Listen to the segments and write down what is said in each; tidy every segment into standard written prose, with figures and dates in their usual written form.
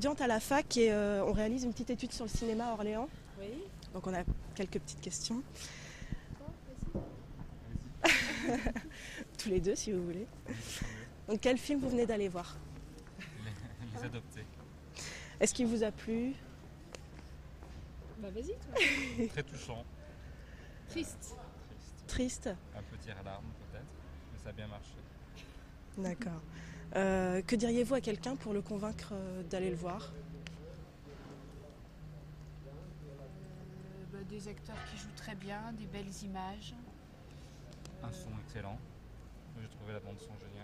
Étudiante à la fac et on réalise une petite étude sur le cinéma à Orléans. Oui. Donc on a quelques petites questions. Tous les deux si vous voulez. Donc quel film vous venez d'aller voir? Les Adoptés. Est-ce qu'il vous a plu? Bah vas-y toi. Très touchant. Triste. Triste? Un peu tire-larme peut-être, mais ça a bien marché. D'accord. Que diriez-vous à quelqu'un pour le convaincre d'aller le voir? Des acteurs qui jouent très bien, des belles images. Un son excellent. J'ai trouvé la bande son géniale.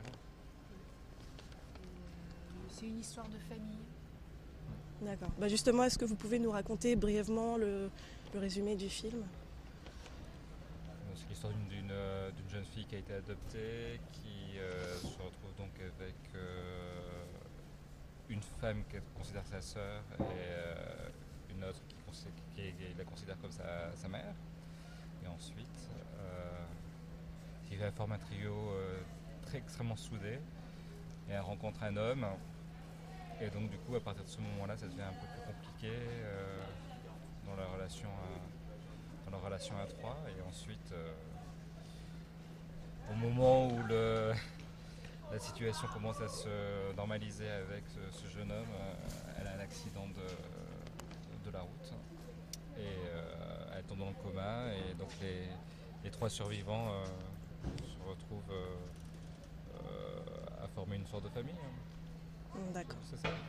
C'est une histoire de famille. D'accord. Bah justement, est-ce que vous pouvez nous raconter brièvement le résumé du film? C'est l'histoire d'une jeune fille qui a été adoptée, qui se retrouve donc avec une femme qu'elle considère sa sœur et une autre qui la considère comme sa mère. Et ensuite, il forme un trio très extrêmement soudé et elle rencontre un homme. Et donc du coup, à partir de ce moment-là, ça devient un peu plus compliqué dans leur relation à trois. Et ensuite, au moment où la situation commence à se normaliser avec ce jeune homme, elle a un accident de la route et elle tombe dans le coma. Et donc les trois survivants se retrouvent à former une sorte de famille. D'accord. C'est ça.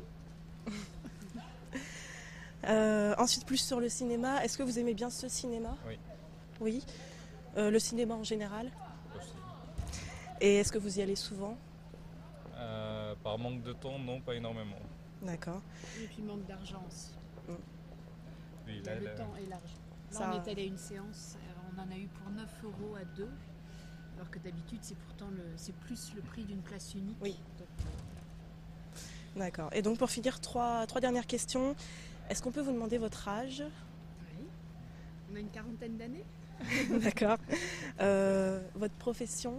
Ensuite, plus sur le cinéma, est-ce que vous aimez bien ce cinéma? Oui. Oui. Le cinéma en général? Aussi. Et est-ce que vous y allez souvent? Par manque de temps, non, pas énormément. D'accord. Et puis manque d'argent aussi. Oui, Il y a le temps et l'argent. Là, Ça- on est allé à une séance, on en a eu pour 9 € à deux. Alors que d'habitude, c'est plus le prix d'une place unique. Oui. Donc, D'accord. Et donc pour finir, trois dernières questions. Est-ce qu'on peut vous demander votre âge? oui. On a une quarantaine d'années. D'accord. Votre profession?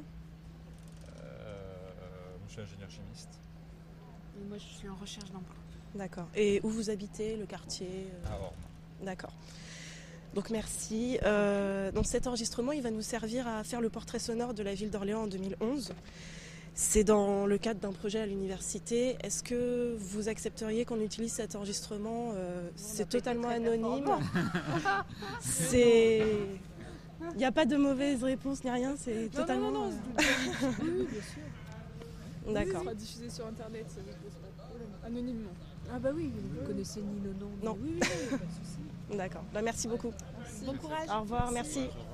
Je suis ingénieur chimiste Et moi, je suis en recherche d'emploi. D'accord. Et où vous habitez, le quartier? à Orme. D'accord. Donc merci. Donc cet enregistrement, il va nous servir à faire le portrait sonore de la ville d'Orléans en 2011. C'est dans le cadre d'un projet à l'université. Est-ce que vous accepteriez qu'on utilise cet enregistrement? C'est totalement anonyme. Il n'y a pas de mauvaise réponse ni rien. C'est totalement. Non, oui, bien sûr. D'accord. Ça sera diffusé sur internet, ça ne pose pas de problème. Anonymement. Ah bah oui, vous ne connaissez ni le nom. Non. Oui, pas de souci. D'accord. Bah, merci beaucoup. Bon courage. Au revoir. Merci. Au revoir.